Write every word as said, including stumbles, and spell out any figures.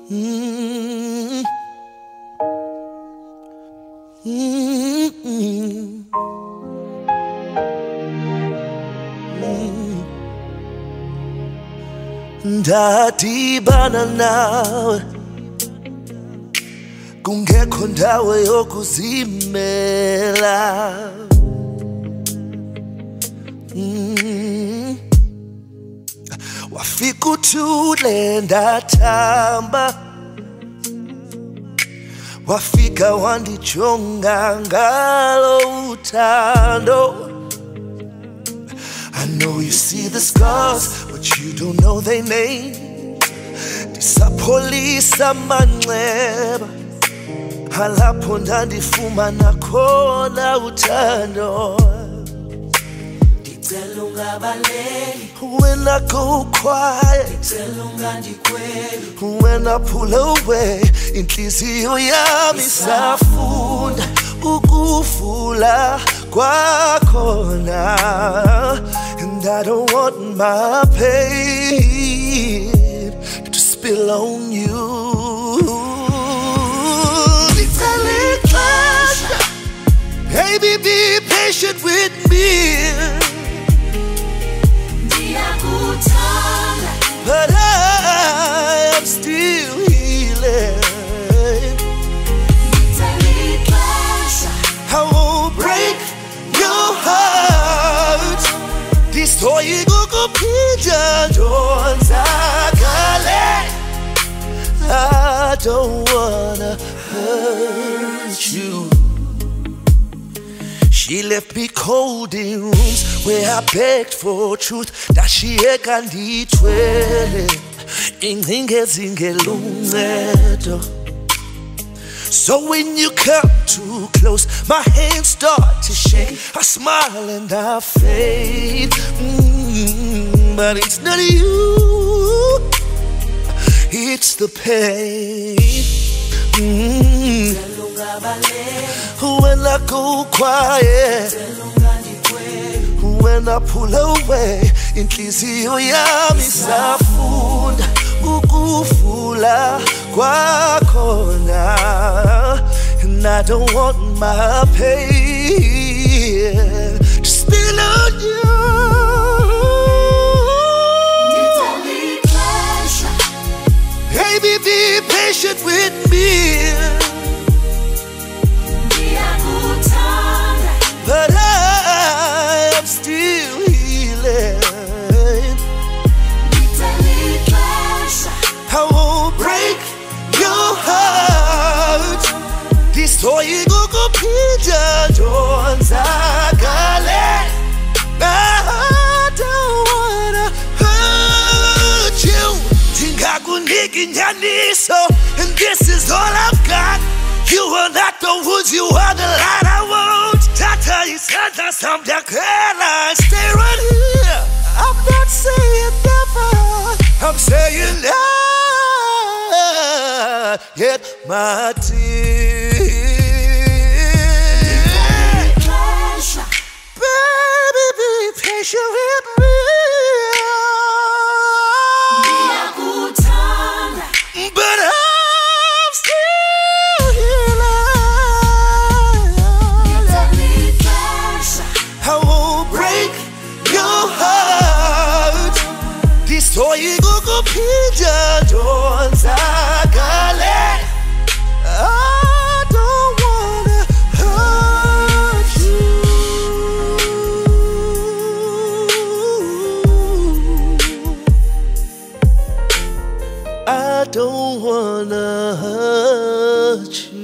Mm-hmm. Mm-hmm. Ndadibana nawe kungekho ndawo yokuzimela. Mm. Wafika uthule ndathamba, wafika wandijonga ngalo uthando. I know you see the scars, but you don't know their name. Ndisapholisa manxeba, halapho ndandifumana khona uthando. Ndicela ungabaleki, When I go quiet, ndicela ungandikhweli. when I pull away, inhliziyo yami safunda ukuvula kwakhona. And I don't want my pain to spill on you. Little closer, baby, be patient with me. Ndiyakuthanda, But I am still healing. ngicela ixesha. I won't break your heart. Destroying ukuphinda ndonzakale. I don't wanna hurt you. She left me cold in rooms where I begged for truth. Ndashiyeka ndithwele ingcingezi ngeluncedo. So when you come too close, my hands start to shake. I smile and I fade. Mm, but it's not you, it's the pain. Mm. Ndicela ungabaleki, When I go quiet, ndicela ungandikhweli. when I pull away, inhliziyo yami safunda ukuvula kwakhona. And I don't want my pain to spill on you. Ndicela ixesha, Baby, be patient with me. ndiyakuthanda, But I am still healing. ngicela ixesha. I won't break your heart. Destroying ukuphinda ndonzakale. I don't wanna hurt you. Ndingakunika inyaniso, and this is all I've got. You are not the woods, you are the light I want. Tata isandla samdakela, stay right here. I'm not saying never, I'm saying now. Get my tears. Ixesha, Baby, be patient with me. ndiyakuthanda, But I'm still healing. ngicela ixesha. I won't break your heart. Destroying ukuphinda ndonzakale. I don't wanna hurt you. I don't wanna hurt you.